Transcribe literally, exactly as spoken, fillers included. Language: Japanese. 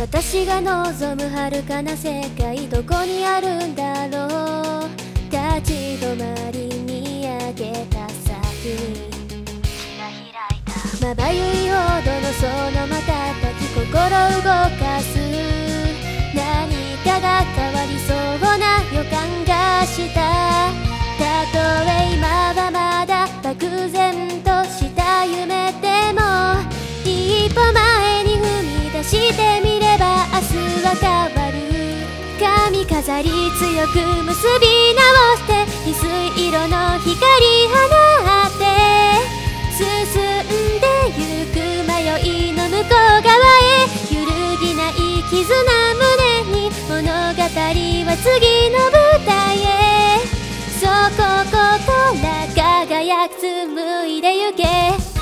私が望む遥かな世界どこにあるんだろう。立ち止まり見上げた先にまばゆいほどのその瞬き心動かす何かが変わりそうな予感がした。たとえ今はまだ漠然とした夢でも一歩前に踏み出してみれば明日は変わる。髪飾り強く結び直して翡翠色の光放って進んでゆく迷いの向こう側へ揺るぎない絆胸に物語は次の舞台へ。そうここから輝く紡いでゆけ。